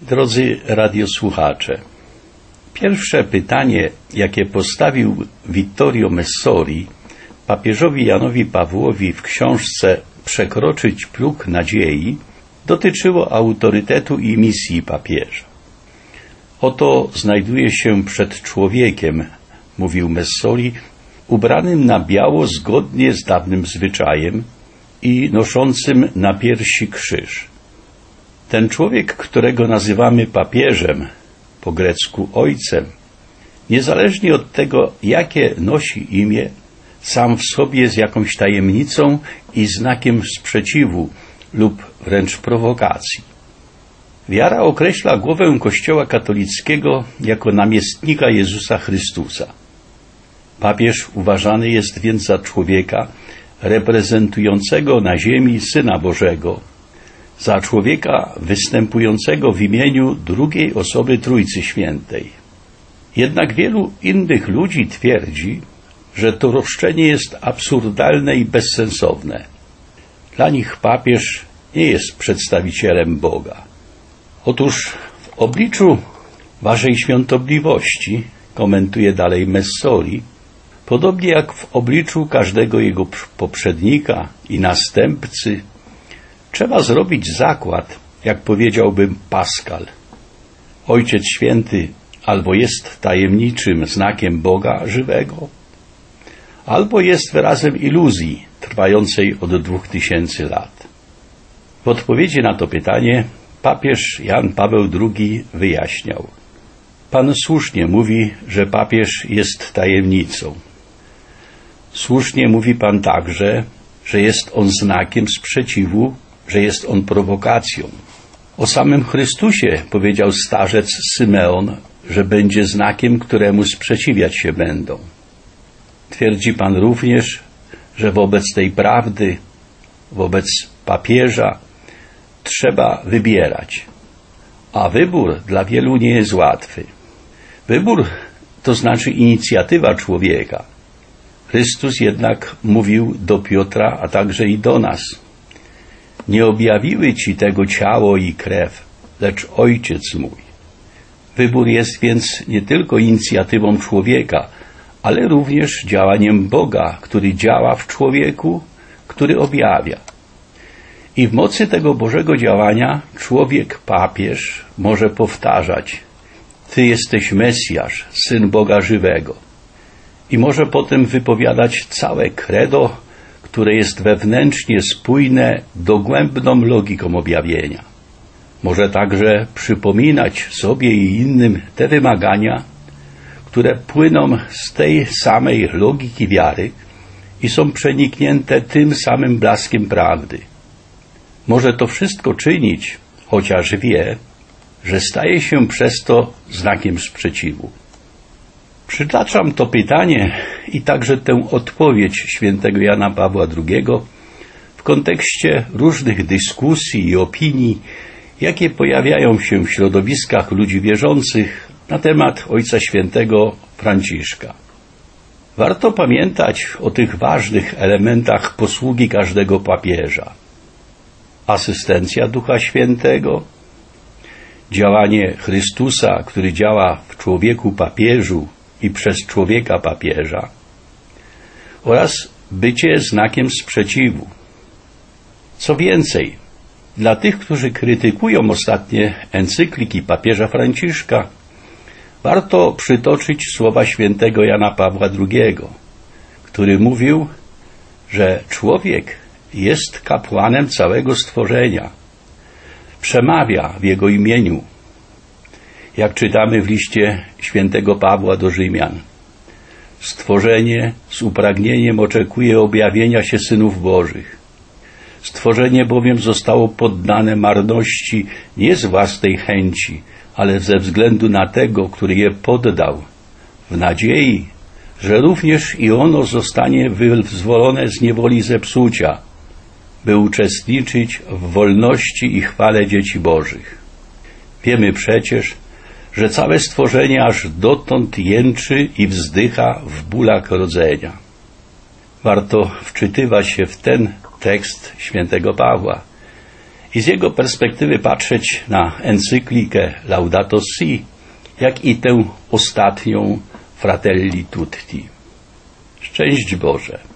Drodzy radiosłuchacze, pierwsze pytanie, jakie postawił Vittorio Messori papieżowi Janowi Pawłowi w książce Przekroczyć próg nadziei, dotyczyło autorytetu i misji papieża. Oto znajduje się przed człowiekiem, mówił Messori, ubranym na biało zgodnie z dawnym zwyczajem i noszącym na piersi krzyż. Ten człowiek, którego nazywamy papieżem, po grecku ojcem, niezależnie od tego, jakie nosi imię, sam w sobie jest jakąś tajemnicą i znakiem sprzeciwu lub wręcz prowokacji. Wiara określa głowę Kościoła katolickiego jako namiestnika Jezusa Chrystusa. Papież uważany jest więc za człowieka reprezentującego na ziemi Syna Bożego, za człowieka występującego w imieniu drugiej osoby Trójcy Świętej. Jednak wielu innych ludzi twierdzi, że to roszczenie jest absurdalne i bezsensowne. Dla nich papież nie jest przedstawicielem Boga. Otóż w obliczu waszej świątobliwości, komentuje dalej Messori, podobnie jak w obliczu każdego jego poprzednika i następcy, trzeba zrobić zakład, jak powiedziałbym Pascal. Ojciec Święty albo jest tajemniczym znakiem Boga żywego, albo jest wyrazem iluzji trwającej od 2000 lat. W odpowiedzi na to pytanie papież Jan Paweł II wyjaśniał: Pan słusznie mówi, że papież jest tajemnicą. Słusznie mówi Pan także, że jest on znakiem sprzeciwu, że jest on prowokacją. O samym Chrystusie powiedział starzec Symeon, że będzie znakiem, któremu sprzeciwiać się będą. Twierdzi Pan również, że wobec tej prawdy, wobec papieża trzeba wybierać. A wybór dla wielu nie jest łatwy. Wybór to znaczy inicjatywa człowieka. Chrystus jednak mówił do Piotra, a także i do nas: nie objawiły ci tego ciało i krew, lecz Ojciec mój. Wybór jest więc nie tylko inicjatywą człowieka, ale również działaniem Boga, który działa w człowieku, który objawia. I w mocy tego Bożego działania człowiek papież może powtarzać: Ty jesteś Mesjasz, Syn Boga żywego. I może potem wypowiadać całe credo, które jest wewnętrznie spójne dogłębną logiką objawienia. Może także przypominać sobie i innym te wymagania, które płyną z tej samej logiki wiary i są przeniknięte tym samym blaskiem prawdy. Może to wszystko czynić, chociaż wie, że staje się przez to znakiem sprzeciwu. Przytaczam to pytanie i także tę odpowiedź świętego Jana Pawła II w kontekście różnych dyskusji i opinii, jakie pojawiają się w środowiskach ludzi wierzących na temat Ojca Świętego Franciszka. Warto pamiętać o tych ważnych elementach posługi każdego papieża. Asystencja Ducha Świętego, działanie Chrystusa, który działa w człowieku papieżu i przez człowieka papieża, oraz bycie znakiem sprzeciwu. Co więcej, dla tych, którzy krytykują ostatnie encykliki papieża Franciszka, warto przytoczyć słowa świętego Jana Pawła II, który mówił, że człowiek jest kapłanem całego stworzenia. Przemawia w jego imieniu. Jak czytamy w liście świętego Pawła do Rzymian: stworzenie z upragnieniem oczekuje objawienia się synów Bożych. Stworzenie bowiem zostało poddane marności nie z własnej chęci, ale ze względu na tego, który je poddał, w nadziei, że również i ono zostanie wyzwolone z niewoli zepsucia, by uczestniczyć w wolności i chwale dzieci Bożych. Wiemy przecież, że całe stworzenie aż dotąd jęczy i wzdycha w bólach rodzenia. Warto wczytywać się w ten tekst świętego Pawła i z jego perspektywy patrzeć na encyklikę Laudato Si, jak i tę ostatnią Fratelli Tutti. Szczęść Boże!